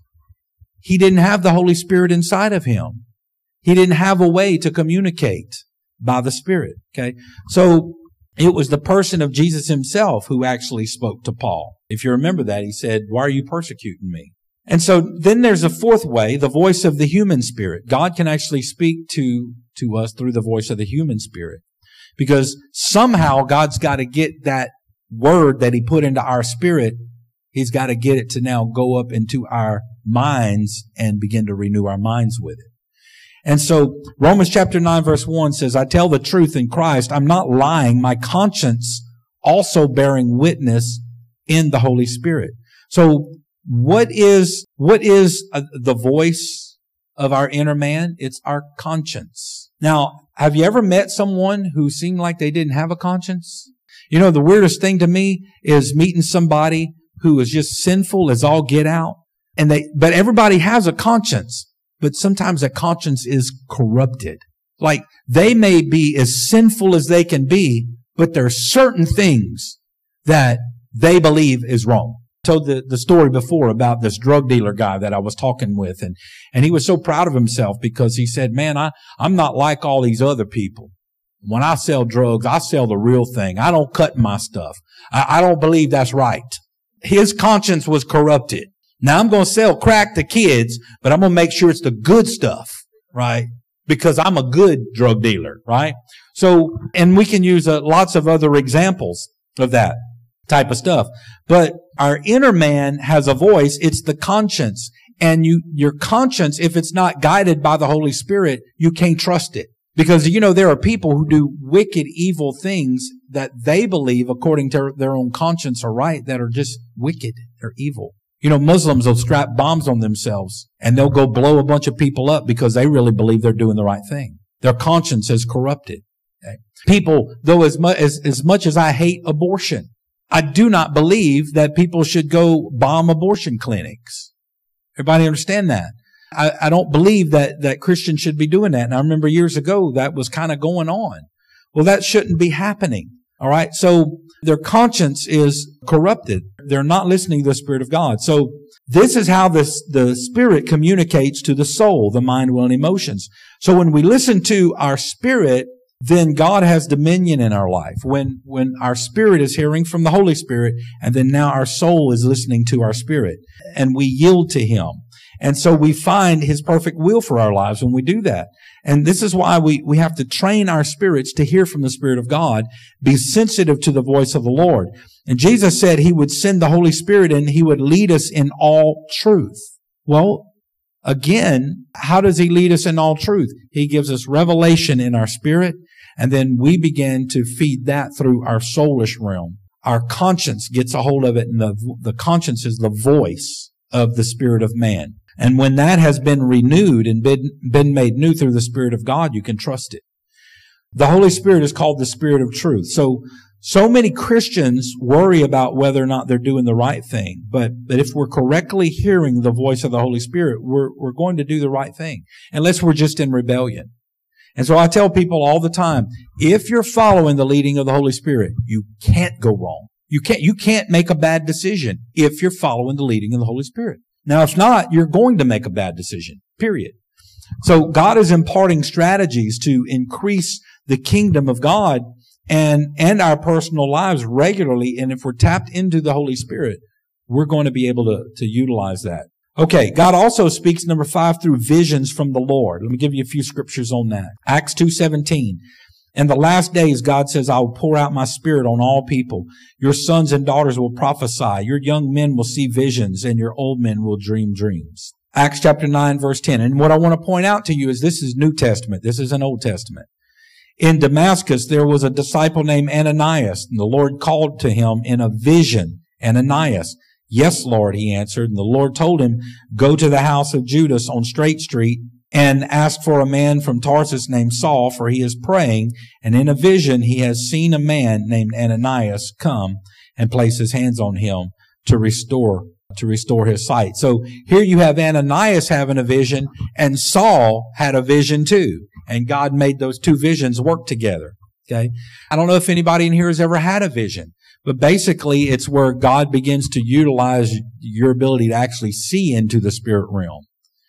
he didn't have the Holy Spirit inside of him. He didn't have a way to communicate by the Spirit. Okay. So it was the person of Jesus himself who actually spoke to Paul. If you remember that, he said, why are you persecuting me? And so then there's a fourth way, the voice of the human spirit. God can actually speak to, to us through the voice of the human spirit, because somehow God's got to get that word that he put into our spirit. He's got to get it to now go up into our minds and begin to renew our minds with it. And so Romans chapter nine verse one says, I tell the truth in Christ. I'm not lying. My conscience also bearing witness in the Holy Spirit. So What is, what is uh, the voice of our inner man? It's our conscience. Now, have you ever met someone who seemed like they didn't have a conscience? You know, the weirdest thing to me is meeting somebody who is just sinful as all get out. And they, but everybody has a conscience, but sometimes that conscience is corrupted. Like they may be as sinful as they can be, but there are certain things that they believe is wrong. Told the, the story before about this drug dealer guy that I was talking with, and, and he was so proud of himself because he said, man, I, I'm not like all these other people. When I sell drugs, I sell the real thing. I don't cut my stuff. I, I don't believe that's right. His conscience was corrupted. Now I'm going to sell crack to kids, but I'm going to make sure it's the good stuff, right? Because I'm a good drug dealer, right? So, and we can use uh, lots of other examples of that type of stuff. But our inner man has a voice. It's the conscience. And you, your conscience, if it's not guided by the Holy Spirit, you can't trust it. Because, you know, there are people who do wicked, evil things that they believe, according to their own conscience, are right, that are just wicked. They're evil. You know, Muslims will strap bombs on themselves and they'll go blow a bunch of people up because they really believe they're doing the right thing. Their conscience is corrupted. Okay. People, though as much as, as much as I hate abortion, I do not believe that people should go bomb abortion clinics. Everybody understand that? I, I don't believe that, that Christians should be doing that. And I remember years ago that was kind of going on. Well, that shouldn't be happening. All right. So their conscience is corrupted. They're not listening to the Spirit of God. So this is how this, the Spirit communicates to the soul, the mind, will, and emotions. So when we listen to our spirit, then God has dominion in our life. When, when our spirit is hearing from the Holy Spirit, and then now our soul is listening to our spirit, and we yield to Him. And so we find His perfect will for our lives when we do that. And this is why we, we have to train our spirits to hear from the Spirit of God, be sensitive to the voice of the Lord. And Jesus said He would send the Holy Spirit and He would lead us in all truth. Well, again, how does He lead us in all truth? He gives us revelation in our spirit, and then we begin to feed that through our soulish realm. Our conscience gets a hold of it, and the, the conscience is the voice of the Spirit of man. And when that has been renewed and been, been made new through the Spirit of God, you can trust it. The Holy Spirit is called the Spirit of truth. So, so many Christians worry about whether or not they're doing the right thing. But, but if we're correctly hearing the voice of the Holy Spirit, we're, we're going to do the right thing. Unless we're just in rebellion. And so I tell people all the time, if you're following the leading of the Holy Spirit, you can't go wrong. You can't, you can't make a bad decision if you're following the leading of the Holy Spirit. Now, if not, you're going to make a bad decision, period. So God is imparting strategies to increase the kingdom of God and, and our personal lives regularly. And if we're tapped into the Holy Spirit, we're going to be able to, to utilize that. Okay, God also speaks, number five, through visions from the Lord. Let me give you a few scriptures on that. Acts two seventeen. In the last days, God says, I will pour out my Spirit on all people. Your sons and daughters will prophesy. Your young men will see visions, and your old men will dream dreams. Acts chapter nine, verse ten. And what I want to point out to you is this is New Testament. This is an Old Testament. In Damascus, there was a disciple named Ananias, and the Lord called to him in a vision, Ananias. Yes, Lord, he answered. And the Lord told him, go to the house of Judas on Straight Street and ask for a man from Tarsus named Saul, for he is praying. And in a vision, he has seen a man named Ananias come and place his hands on him to restore, to restore his sight. So here you have Ananias having a vision, and Saul had a vision too. And God made those two visions work together. Okay. I don't know if anybody in here has ever had a vision. But basically, it's where God begins to utilize your ability to actually see into the spirit realm.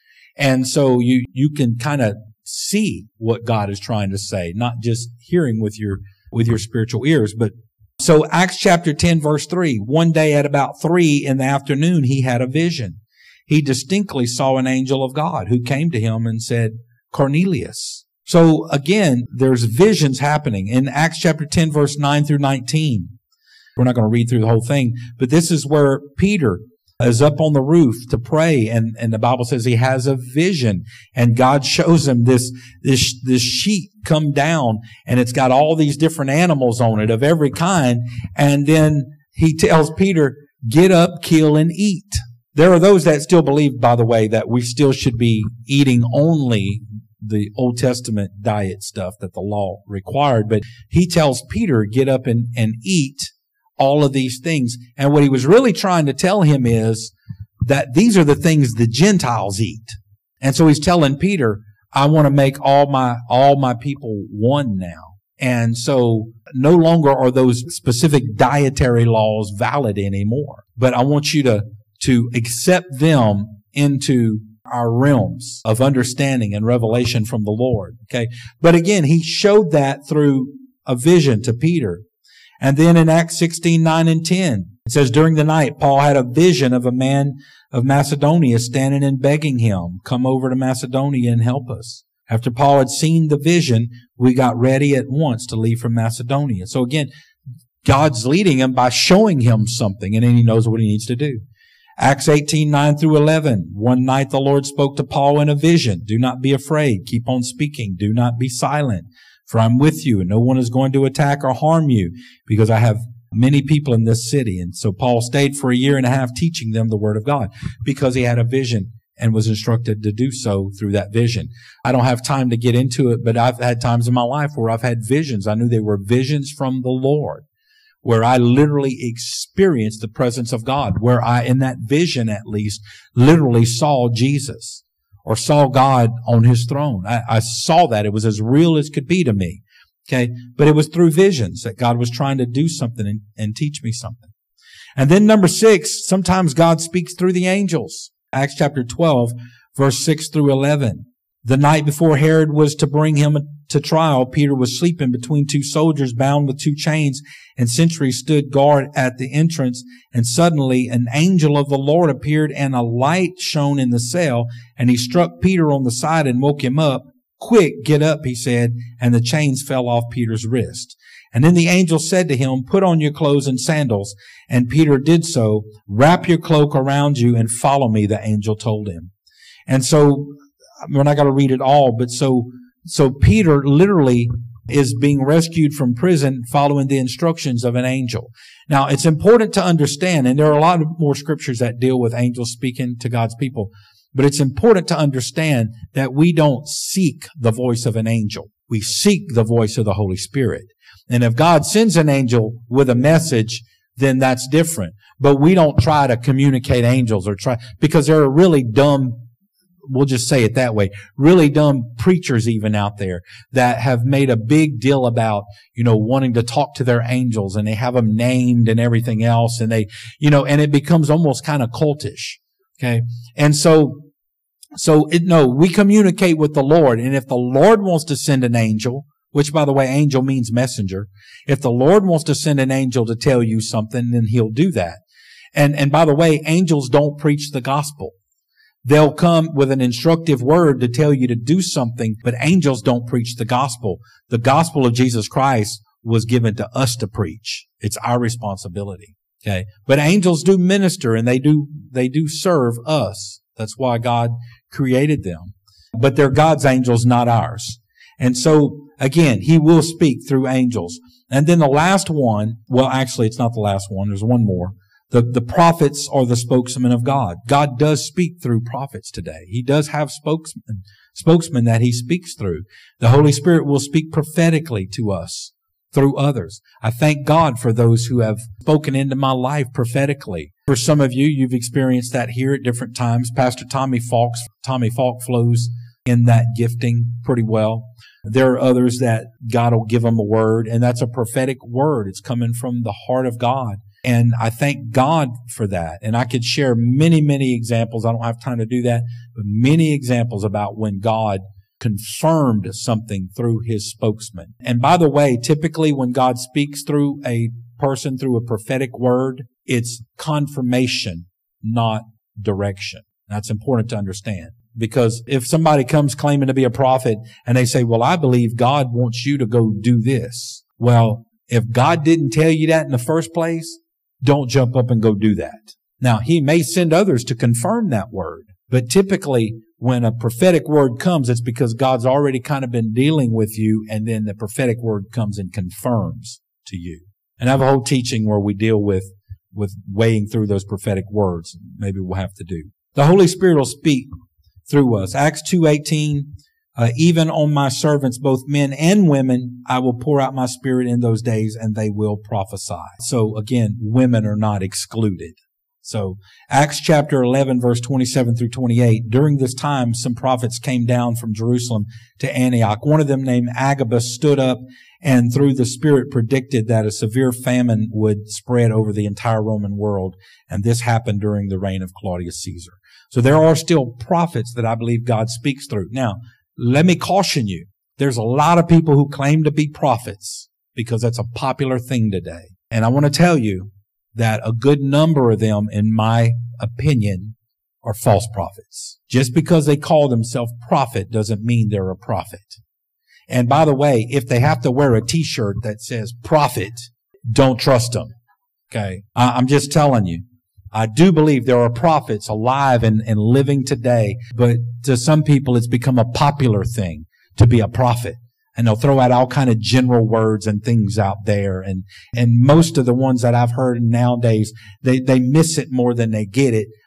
And so you, you can kind of see what God is trying to say, not just hearing with your, with your spiritual ears. But so Acts chapter ten, verse three, one day at about three in the afternoon, he had a vision. He distinctly saw an angel of God who came to him and said, Cornelius. So again, there's visions happening in Acts chapter ten, verse nine through nineteen. We're not going to read through the whole thing, but this is where Peter is up on the roof to pray, and, and the Bible says he has a vision, and God shows him this, this, this sheet come down, and it's got all these different animals on it of every kind, and then he tells Peter, get up, kill, and eat. There are those that still believe, by the way, that we still should be eating only the Old Testament diet stuff that the law required, but he tells Peter, get up and, and eat all of these things. And what he was really trying to tell him is that these are the things the Gentiles eat. And so he's telling Peter, I want to make all my, all my people one now. And so no longer are those specific dietary laws valid anymore. But I want you to, to accept them into our realms of understanding and revelation from the Lord. Okay. But again, he showed that through a vision to Peter. And then in Acts sixteen, nine and ten, it says, during the night, Paul had a vision of a man of Macedonia standing and begging him, come over to Macedonia and help us. After Paul had seen the vision, we got ready at once to leave from Macedonia. So again, God's leading him by showing him something, and then he knows what he needs to do. Acts eighteen, nine through eleven. One night the Lord spoke to Paul in a vision. Do not be afraid. Keep on speaking. Do not be silent. For I'm with you, and no one is going to attack or harm you, because I have many people in this city. And so Paul stayed for a year and a half teaching them the word of God, because he had a vision and was instructed to do so through that vision. I don't have time to get into it, but I've had times in my life where I've had visions. I knew they were visions from the Lord, where I literally experienced the presence of God, where I, in that vision at least, literally saw Jesus or saw God on his throne. I, I saw that. It was as real as could be to me. Okay. But it was through visions that God was trying to do something and, and teach me something. And then number six, sometimes God speaks through the angels. Acts chapter twelve, verse six through eleven. The night before Herod was to bring him to trial, Peter was sleeping between two soldiers bound with two chains, and sentries stood guard at the entrance. And suddenly an angel of the Lord appeared, and a light shone in the cell, and he struck Peter on the side and woke him up. Quick, get up, he said, and the chains fell off Peter's wrist. And then the angel said to him, put on your clothes and sandals. And Peter did so. Wrap your cloak around you and follow me, the angel told him. And so, we're not going to read it all, but so, so Peter literally is being rescued from prison following the instructions of an angel. Now, it's important to understand, and there are a lot more scriptures that deal with angels speaking to God's people, but it's important to understand that we don't seek the voice of an angel. We seek the voice of the Holy Spirit. And if God sends an angel with a message, then that's different. But we don't try to communicate angels or try, because there are really dumb, we'll just say it that way, really dumb preachers even out there that have made a big deal about, you know, wanting to talk to their angels, and they have them named and everything else. And they, you know, and it becomes almost kind of cultish. Okay. And so, so it, no, we communicate with the Lord. And if the Lord wants to send an angel, which, by the way, angel means messenger. If the Lord wants to send an angel to tell you something, then he'll do that. And, and by the way, angels don't preach the gospel. They'll come with an instructive word to tell you to do something, but angels don't preach the gospel. The gospel of Jesus Christ was given to us to preach. It's our responsibility. Okay. But angels do minister, and they do, they do serve us. That's why God created them. But they're God's angels, not ours. And so, again, he will speak through angels. And then the last one, well, actually, it's not the last one. There's one more. The, the prophets are the spokesmen of God. God does speak through prophets today. He does have spokesmen, spokesmen that he speaks through. The Holy Spirit will speak prophetically to us through others. I thank God for those who have spoken into my life prophetically. For some of you, you've experienced that here at different times. Pastor Tommy Falk, Tommy Falk flows in that gifting pretty well. There are others that God will give them a word, and that's a prophetic word. It's coming from the heart of God. And I thank God for that. And I could share many, many examples. I don't have time to do that, but many examples about when God confirmed something through his spokesman. And by the way, typically when God speaks through a person, through a prophetic word, it's confirmation, not direction. That's important to understand. Because if somebody comes claiming to be a prophet and they say, well, I believe God wants you to go do this. Well, if God didn't tell you that in the first place, don't jump up and go do that. Now, he may send others to confirm that word. But typically, when a prophetic word comes, it's because God's already kind of been dealing with you, and then the prophetic word comes and confirms to you. And I have a whole teaching where we deal with, with weighing through those prophetic words. Maybe we'll have to do. The Holy Spirit will speak through us. Acts two eighteen, uh, even on my servants, both men and women, I will pour out my spirit in those days, and they will prophesy. So again, women are not excluded. So Acts chapter eleven, verse twenty-seven through twenty-eight, during this time, some prophets came down from Jerusalem to Antioch. One of them, named Agabus, stood up and through the Spirit predicted that a severe famine would spread over the entire Roman world. And this happened during the reign of Claudius Caesar. So there are still prophets that I believe God speaks through. Now, let me caution you. There's a lot of people who claim to be prophets because that's a popular thing today. And I want to tell you that a good number of them, in my opinion, are false prophets. Just because they call themselves prophet doesn't mean they're a prophet. And by the way, if they have to wear a t-shirt that says prophet, don't trust them. Okay. I'm just telling you. I do believe there are prophets alive and, and living today, but to some people it's become a popular thing to be a prophet. And they'll throw out all kind of general words and things out there. And, and most of the ones that I've heard nowadays, they, they miss it more than they get it.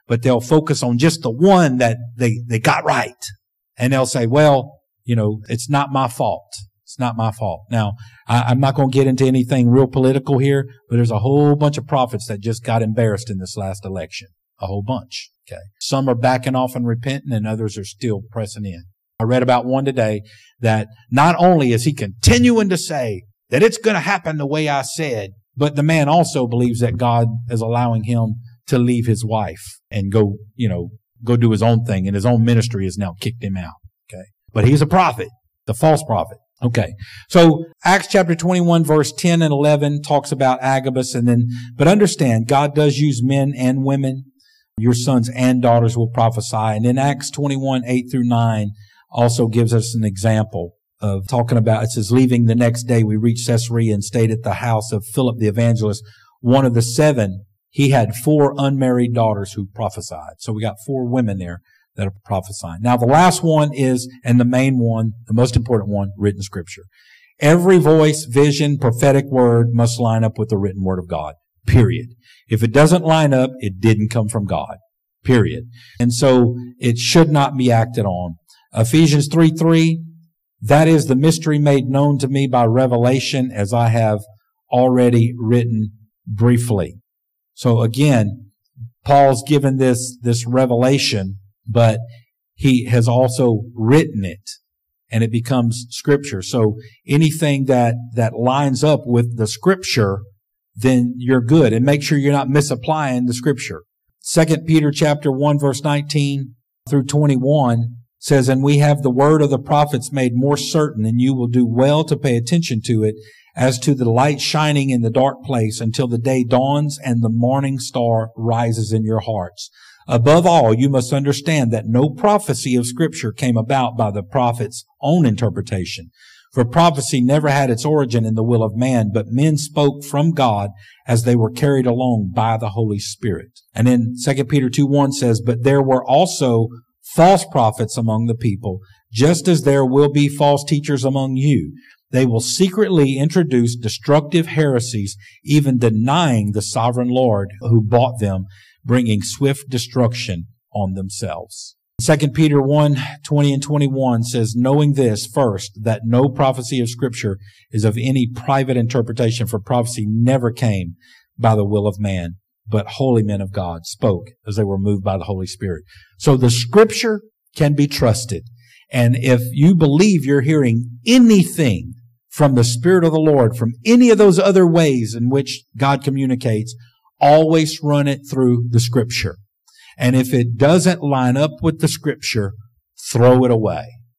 but they'll focus on just the one that they, they got right. And they'll say, well, you know, it's not my fault. It's not my fault. Now, I, I'm not going to get into anything real political here, but there's a whole bunch of prophets that just got embarrassed in this last election. A whole bunch. Okay. Some are backing off and repenting, and others are still pressing in. I read about one today that not only is he continuing to say that it's going to happen the way I said, but the man also believes that God is allowing him to leave his wife and go, you know, go do his own thing, and his own ministry has now kicked him out. Okay. But he's a prophet, the false prophet. Okay. So Acts chapter twenty-one verse ten and eleven talks about Agabus, and then, but understand, God does use men and women. Your sons and daughters will prophesy. And in Acts twenty-one, eight through nine also gives us an example of talking about, it says, leaving the next day, we reached Caesarea and stayed at the house of Philip the evangelist, one of the seven. He had four unmarried daughters who prophesied. So we got four women there that are prophesying. Now the last one is, and the main one, the most important one, written scripture. Every voice, vision, prophetic word must line up with the written word of God. Period. If it doesn't line up, it didn't come from God. Period. And so it should not be acted on. Ephesians three three, that is the mystery made known to me by revelation, as I have already written briefly. So again, Paul's given this, this revelation, but he has also written it, and it becomes scripture. So anything that, that lines up with the scripture, then you're good. And make sure you're not misapplying the scripture. Second Peter chapter one verse nineteen through twenty-one says, and we have the word of the prophets made more certain, and you will do well to pay attention to it as to the light shining in the dark place until the day dawns and the morning star rises in your hearts. Above all, you must understand that no prophecy of scripture came about by the prophet's own interpretation. For prophecy never had its origin in the will of man, but men spoke from God as they were carried along by the Holy Spirit. And then Second Peter two one says, but there were also false prophets among the people, just as there will be false teachers among you. They will secretly introduce destructive heresies, even denying the sovereign Lord who bought them, bringing swift destruction on themselves. Second Peter one, twenty and twenty-one says, knowing this first, that no prophecy of scripture is of any private interpretation, for prophecy never came by the will of man, but holy men of God spoke as they were moved by the Holy Spirit. So the scripture can be trusted. And if you believe you're hearing anything from the Spirit of the Lord, from any of those other ways in which God communicates, always run it through the scripture. And if it doesn't line up with the scripture, throw it away.